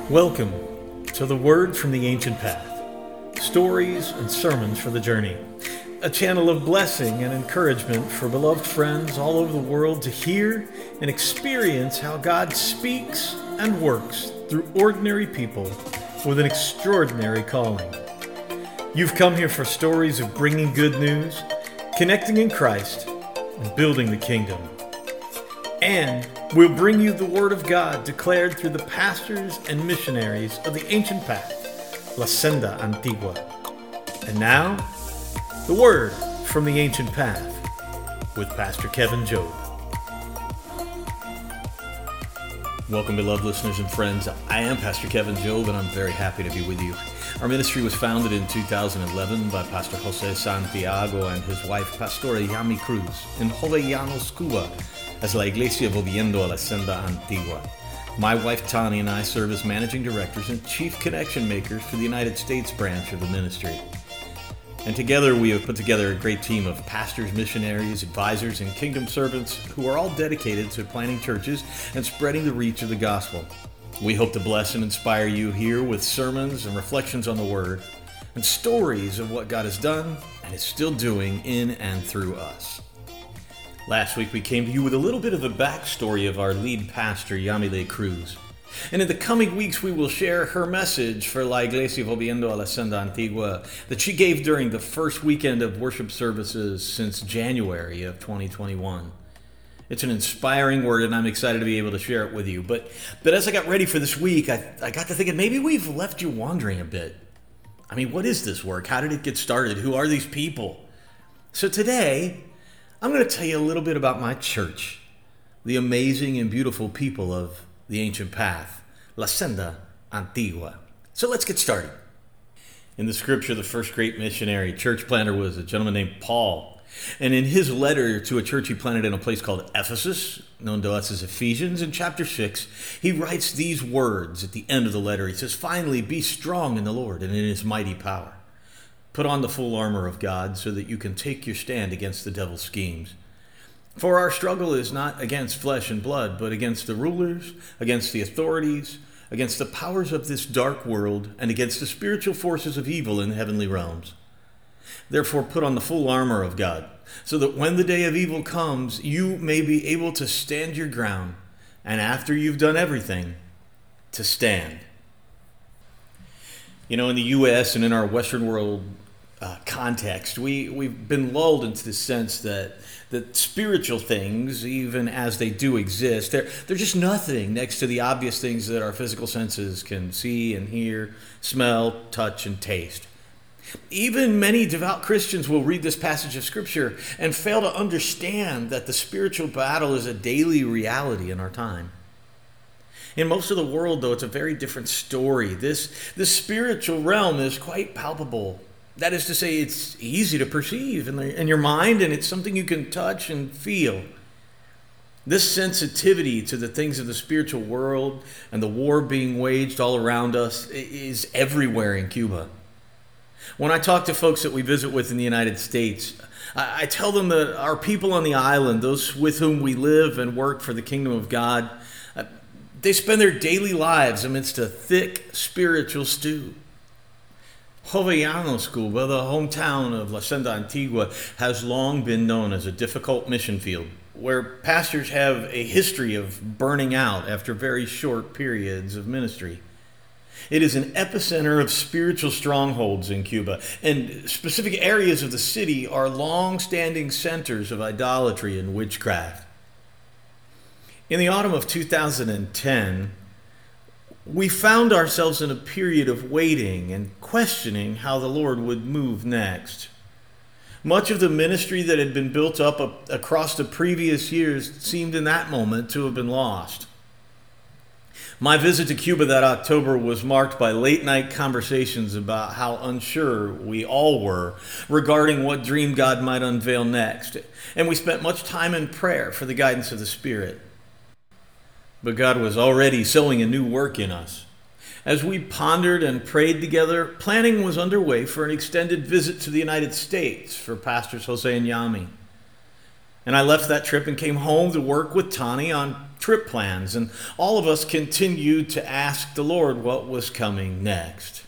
Welcome to the Word from the Ancient Path, stories and sermons for the journey, a channel of blessing and encouragement for beloved friends all over the world to hear and experience how God speaks and works through ordinary people with an extraordinary calling. You've come here for stories of bringing good news, connecting in Christ, and building the kingdom. And we'll bring you the Word of God declared through the pastors and missionaries of the ancient path, La Senda Antigua. And now, the Word from the Ancient Path with Pastor Kevin Job. Welcome, beloved listeners and friends. I am Pastor Kevin Job, and I'm very happy to be with you. Our ministry was founded in 2011 by Pastor Jose Santiago and his wife, Pastora Yami Cruz, in Jovellanos, Cuba, as La Iglesia Volviendo a la Senda Antigua. My wife Tani and I serve as managing directors and chief connection makers for the United States branch of the ministry. And together we have put together a great team of pastors, missionaries, advisors, and kingdom servants who are all dedicated to planting churches and spreading the reach of the gospel. We hope to bless and inspire you here with sermons and reflections on the Word and stories of what God has done and is still doing in and through us. Last week we came to you with a little bit of the backstory of our lead pastor, Yamile Cruz. And in the coming weeks we will share her message for La Iglesia Volviendo a la Senda Antigua that she gave during the first weekend of worship services since January of 2021. It's an inspiring word, and I'm excited to be able to share it with you. But as I got ready for this week, I got to thinking maybe we've left you wondering a bit. I mean, what is this work? How did it get started? Who are these people? So today, I'm going to tell you a little bit about my church, the amazing and beautiful people of the ancient path, La Senda Antigua. So let's get started. In the scripture, the first great missionary church planter was a gentleman named Paul. And in his letter to a church he planted in a place called Ephesus, known to us as Ephesians, in chapter 6, he writes these words at the end of the letter. He says, "Finally, be strong in the Lord and in his mighty power. Put on the full armor of God so that you can take your stand against the devil's schemes. For our struggle is not against flesh and blood, but against the rulers, against the authorities, against the powers of this dark world, and against the spiritual forces of evil in the heavenly realms. Therefore put on the full armor of God, so that when the day of evil comes, you may be able to stand your ground, and after you've done everything, to stand." You know, in the U.S. and in our Western world context, we've been lulled into the sense that spiritual things, even as they do exist, they're just nothing next to the obvious things that our physical senses can see and hear, smell, touch, and taste. Even many devout Christians will read this passage of Scripture and fail to understand that the spiritual battle is a daily reality in our time. In most of the world, though, it's a very different story. This spiritual realm is quite palpable. That is to say, it's easy to perceive in your mind, and it's something you can touch and feel. This sensitivity to the things of the spiritual world and the war being waged all around us is everywhere in Cuba. When I talk to folks that we visit with in the United States, I tell them that our people on the island, those with whom we live and work for the kingdom of God, they spend their daily lives amidst a thick spiritual stew. Jovellanos, Cuba, the hometown of La Senda Antigua, has long been known as a difficult mission field, where pastors have a history of burning out after very short periods of ministry. It is an epicenter of spiritual strongholds in Cuba, and specific areas of the city are long-standing centers of idolatry and witchcraft. In the autumn of 2010, we found ourselves in a period of waiting and questioning how the Lord would move next. Much of the ministry that had been built up across the previous years seemed in that moment to have been lost. My visit to Cuba that October was marked by late-night conversations about how unsure we all were regarding what dream God might unveil next, and we spent much time in prayer for the guidance of the Spirit. But God was already sowing a new work in us. As we pondered and prayed together, planning was underway for an extended visit to the United States for Pastors Jose and Yami. And I left that trip and came home to work with Tani on trip plans, and all of us continued to ask the Lord what was coming next.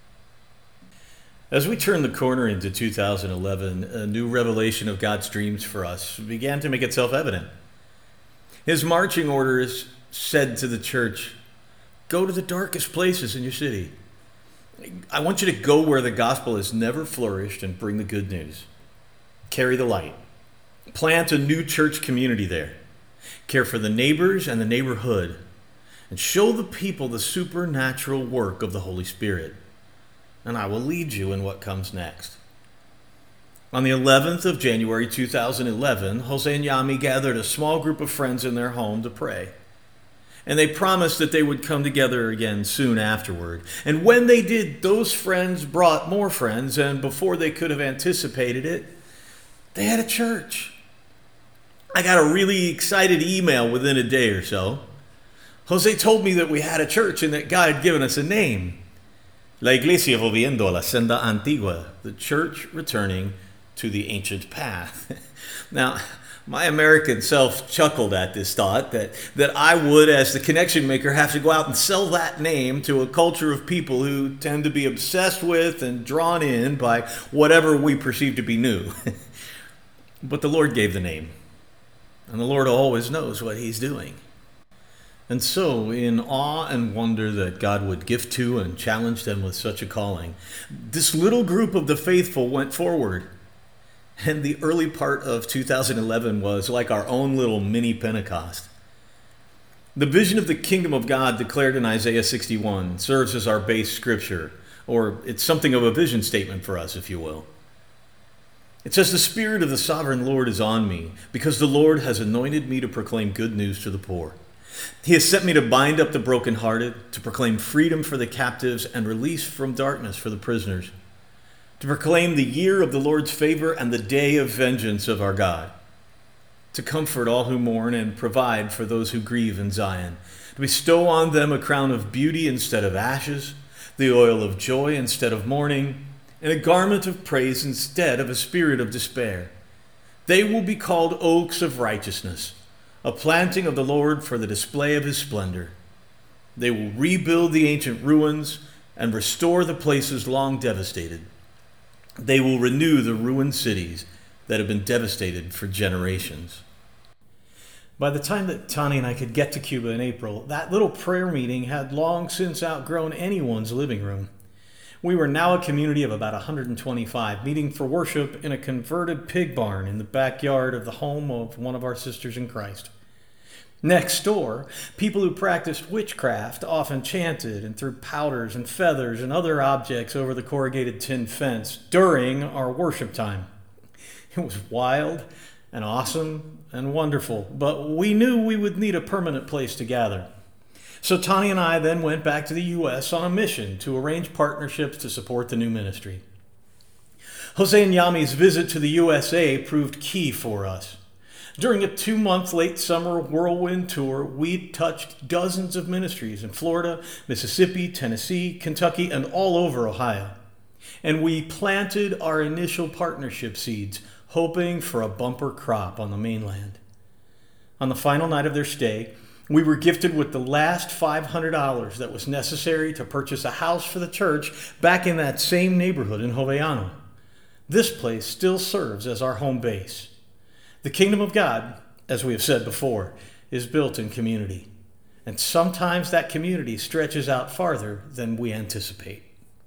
As we turned the corner into 2011, a new revelation of God's dreams for us began to make itself evident. His marching orders said to the church, "Go to the darkest places in your city. I want you to go where the gospel has never flourished and bring the good news. Carry the light. Plant a new church community there. Care for the neighbors and the neighborhood, and show the people the supernatural work of the Holy Spirit. And I will lead you in what comes next." On the 11th of January 2011, Jose and Yami gathered a small group of friends in their home to pray. And they promised that they would come together again soon afterward. And when they did, those friends brought more friends, and before they could have anticipated it, they had a church. I got a really excited email within a day or so. Jose told me that we had a church and that God had given us a name. La Iglesia Volviendo a la Senda Antigua, the church returning to the ancient path. Now, my American self chuckled at this thought that I would, as the connection maker, have to go out and sell that name to a culture of people who tend to be obsessed with and drawn in by whatever we perceive to be new. But the Lord gave the name, and the Lord always knows what He's doing. And so, in awe and wonder that God would gift to and challenge them with such a calling, this little group of the faithful went forward. And the early part of 2011 was like our own little mini Pentecost. The vision of the kingdom of God declared in Isaiah 61 serves as our base scripture, or it's something of a vision statement for us, if you will. It says, "The Spirit of the Sovereign Lord is on me, because the Lord has anointed me to proclaim good news to the poor. He has sent me to bind up the brokenhearted, to proclaim freedom for the captives and release from darkness for the prisoners, to proclaim the year of the Lord's favor and the day of vengeance of our God, to comfort all who mourn and provide for those who grieve in Zion, to bestow on them a crown of beauty instead of ashes, the oil of joy instead of mourning, and a garment of praise instead of a spirit of despair. They will be called oaks of righteousness, a planting of the Lord for the display of His splendor. They will rebuild the ancient ruins and restore the places long devastated. They will renew the ruined cities that have been devastated for generations." By the time that Tani and I could get to Cuba in April, that little prayer meeting had long since outgrown anyone's living room. We were now a community of about 125, meeting for worship in a converted pig barn in the backyard of the home of one of our sisters in Christ. Next door, people who practiced witchcraft often chanted and threw powders and feathers and other objects over the corrugated tin fence during our worship time. It was wild and awesome and wonderful, but we knew we would need a permanent place to gather. So Tani and I then went back to the U.S. on a mission to arrange partnerships to support the new ministry. Jose and Yami's visit to the USA proved key for us. During a 2-month late summer whirlwind tour, we touched dozens of ministries in Florida, Mississippi, Tennessee, Kentucky, and all over Ohio. And we planted our initial partnership seeds, hoping for a bumper crop on the mainland. On the final night of their stay, we were gifted with the last $500 that was necessary to purchase a house for the church back in that same neighborhood in Jovellanos. This place still serves as our home base. The kingdom of God, as we have said before, is built in community. And sometimes that community stretches out farther than we anticipate.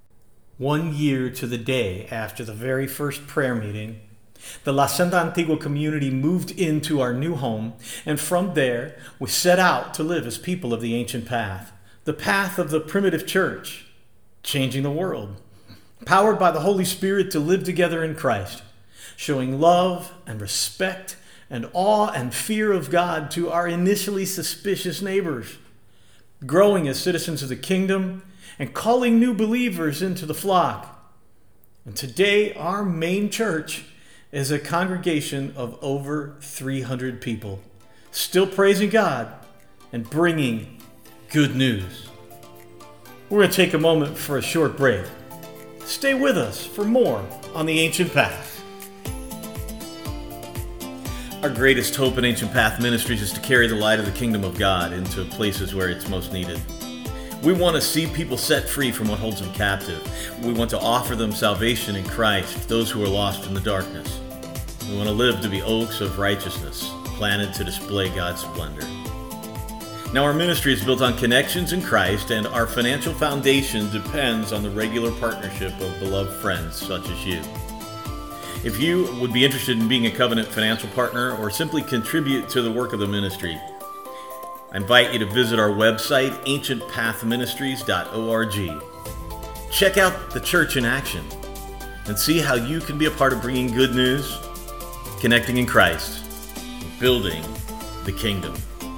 1 year to the day after the very first prayer meeting, the La Senda Antigua community moved into our new home, and from there we set out to live as people of the ancient path, the path of the primitive church, changing the world, powered by the Holy Spirit to live together in Christ, showing love and respect and awe and fear of God to our initially suspicious neighbors, growing as citizens of the kingdom and calling new believers into the flock. And today our main church is a congregation of over 300 people, still praising God and bringing good news. We're going to take a moment for a short break. Stay with us for more on the Ancient Path. Our greatest hope in Ancient Path Ministries is to carry the light of the kingdom of God into places where it's most needed. We want to see people set free from what holds them captive. We want to offer them salvation in Christ, those who are lost in the darkness. We want to live to be oaks of righteousness, planted to display God's splendor. Now, our ministry is built on connections in Christ, and our financial foundation depends on the regular partnership of beloved friends such as you. If you would be interested in being a covenant financial partner or simply contribute to the work of the ministry, I invite you to visit our website, ancientpathministries.org. Check out the church in action and see how you can be a part of bringing good news, connecting in Christ, and building the kingdom.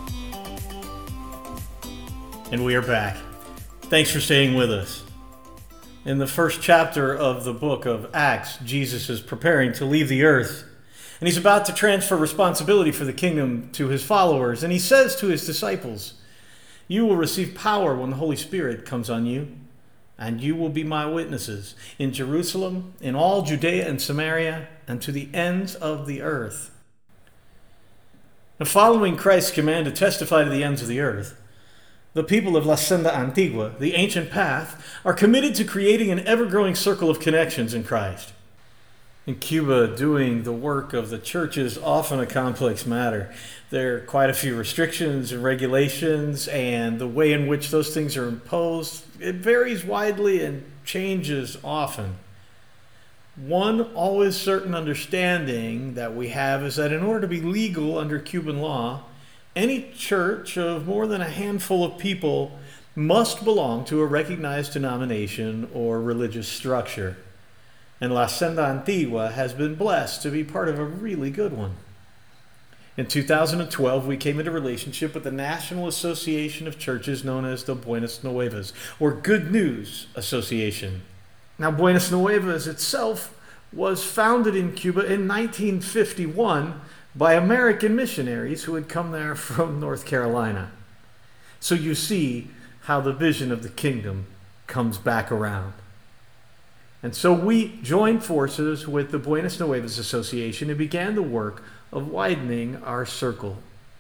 And we are back. Thanks for staying with us. In the first chapter of the book of Acts, Jesus is preparing to leave the earth, and he's about to transfer responsibility for the kingdom to his followers. And he says to his disciples, "You will receive power when the Holy Spirit comes on you, and you will be my witnesses in Jerusalem, in all Judea and Samaria, and to the ends of the earth." Now, following Christ's command to testify to the ends of the earth, the people of La Senda Antigua, the ancient path, are committed to creating an ever-growing circle of connections in Christ. In Cuba, doing the work of the church is often a complex matter. There are quite a few restrictions and regulations, and the way in which those things are imposed, it varies widely and changes often. One always certain understanding that we have is that in order to be legal under Cuban law, any church of more than a handful of people must belong to a recognized denomination or religious structure. And La Senda Antigua has been blessed to be part of a really good one. In 2012, we came into relationship with the National Association of Churches known as the Buenas Nuevas, or Good News Association. Now, Buenas Nuevas itself was founded in Cuba in 1951 by American missionaries who had come there from North Carolina. So you see how the vision of the kingdom comes back around. And so we joined forces with the Buenas Nuevas Association and began the work of widening our circle.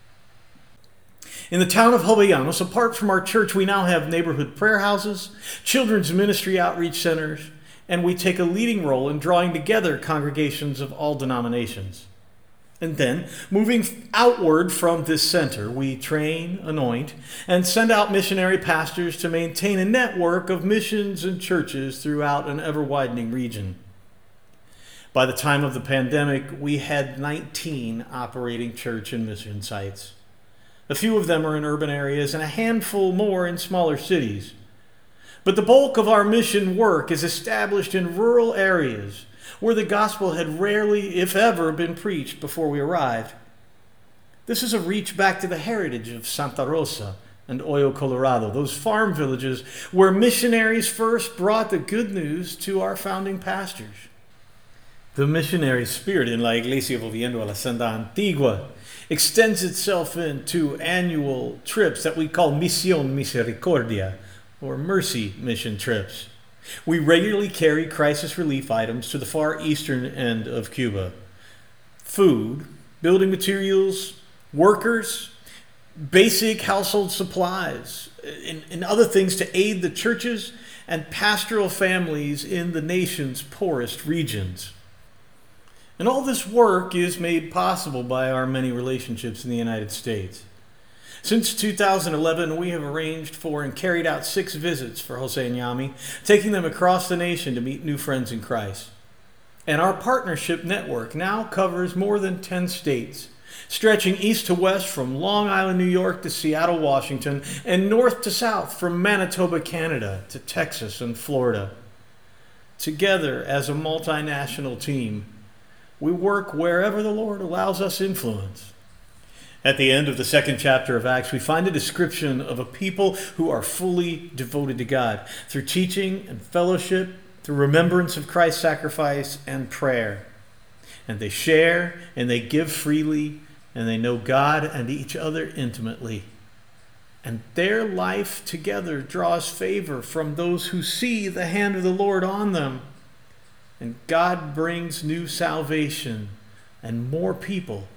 In the town of Jovellanos, apart from our church, we now have neighborhood prayer houses, children's ministry outreach centers, and we take a leading role in drawing together congregations of all denominations. And then, moving outward from this center, we train, anoint, and send out missionary pastors to maintain a network of missions and churches throughout an ever-widening region. By the time of the pandemic, we had 19 operating church and mission sites. A few of them are in urban areas and a handful more in smaller cities. But the bulk of our mission work is established in rural areas where the gospel had rarely, if ever, been preached before we arrived. This is a reach back to the heritage of Santa Rosa and Hoyo, Colorado, those farm villages where missionaries first brought the good news to our founding pastors. The missionary spirit in La Iglesia Volviendo a la Senda Antigua extends itself into annual trips that we call Misión Misericordia, or Mercy Mission trips. We regularly carry crisis relief items to the far eastern end of Cuba. Food, building materials, workers, basic household supplies, and other things to aid the churches and pastoral families in the nation's poorest regions. And all this work is made possible by our many relationships in the United States. Since 2011, we have arranged for and carried out 6 visits for Jose and Yami, taking them across the nation to meet new friends in Christ. And our partnership network now covers more than 10 states, stretching east to west from Long Island, New York to Seattle, Washington, and north to south from Manitoba, Canada to Texas and Florida. Together as a multinational team, we work wherever the Lord allows us influence. At the end of the second chapter of Acts, we find a description of a people who are fully devoted to God through teaching and fellowship, through remembrance of Christ's sacrifice and prayer. And they share and they give freely, and they know God and each other intimately. And their life together draws favor from those who see the hand of the Lord on them. And God brings new salvation and more people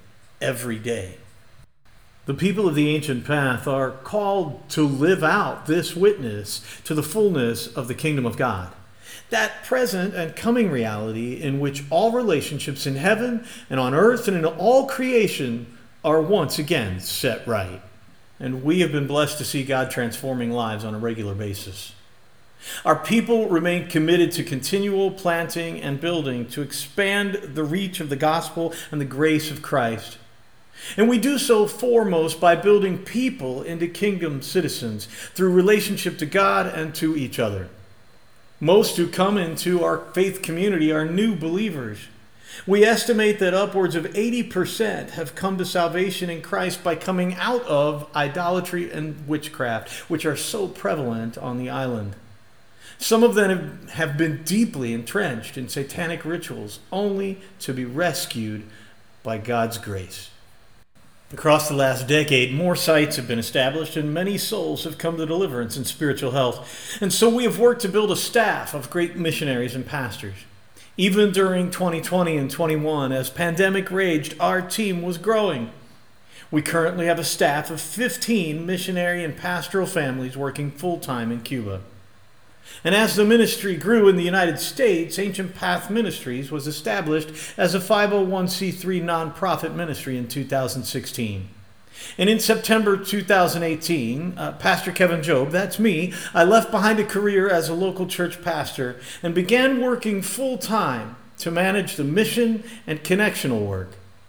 every day. The people of the ancient path are called to live out this witness to the fullness of the kingdom of God. That present and coming reality in which all relationships in heaven and on earth and in all creation are once again set right. And we have been blessed to see God transforming lives on a regular basis. Our people remain committed to continual planting and building to expand the reach of the gospel and the grace of Christ. And we do so foremost by building people into kingdom citizens through relationship to God and to each other. Most who come into our faith community are new believers. We estimate that upwards of 80% have come to salvation in Christ by coming out of idolatry and witchcraft, which are so prevalent on the island. Some of them have been deeply entrenched in satanic rituals, only to be rescued by God's grace. Across the last decade, more sites have been established and many souls have come to deliverance and spiritual health. And so we have worked to build a staff of great missionaries and pastors. Even during 2020 and 21, as pandemic raged, our team was growing. We currently have a staff of 15 missionary and pastoral families working full-time in Cuba. And as the ministry grew in the United States, Ancient Path Ministries was established as a 501c3 nonprofit ministry in 2016. And in September 2018, Pastor Kevin Job, that's me, I left behind a career as a local church pastor and began working full-time to manage the mission and connectional work.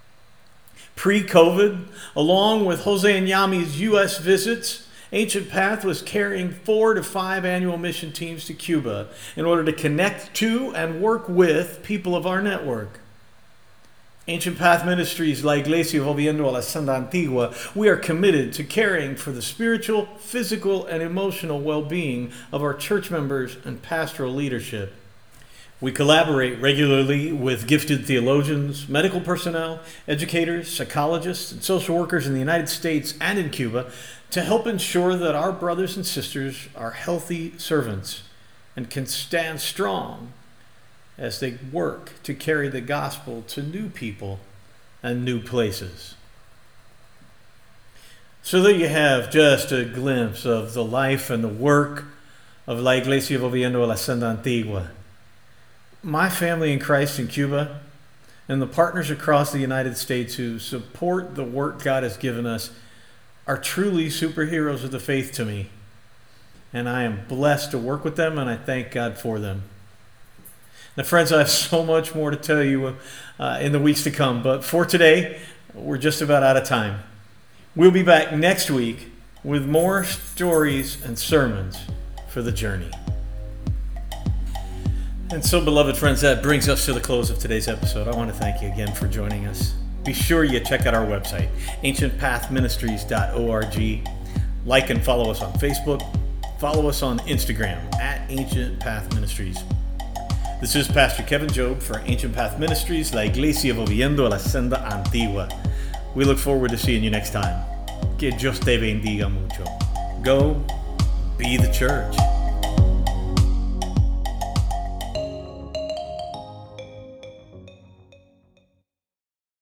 Pre-COVID, along with Jose and Yami's U.S. visits, Ancient Path was carrying 4 to 5 annual mission teams to Cuba in order to connect to and work with people of our network. Ancient Path Ministries, La Iglesia Volviendo a la Senda Antigua, we are committed to caring for the spiritual, physical, and emotional well-being of our church members and pastoral leadership. We collaborate regularly with gifted theologians, medical personnel, educators, psychologists, and social workers in the United States and in Cuba to help ensure that our brothers and sisters are healthy servants and can stand strong as they work to carry the gospel to new people and new places. So there you have just a glimpse of the life and the work of La Iglesia Volviendo a la Senda Antigua. My family in Christ in Cuba and the partners across the United States who support the work God has given us are truly superheroes of the faith to me. And I am blessed to work with them, and I thank God for them. Now, friends, I have so much more to tell you in the weeks to come, but for today, we're just about out of time. We'll be back next week with more stories and sermons for the journey. And so, beloved friends, that brings us to the close of today's episode. I want to thank you again for joining us. Be sure you check out our website, ancientpathministries.org. Like and follow us on Facebook. Follow us on Instagram at Ancient Path Ministries. This is Pastor Kevin Job for Ancient Path Ministries, La Iglesia Volviendo a la Senda Antigua. We look forward to seeing you next time. Que Dios te bendiga mucho. Go be the church.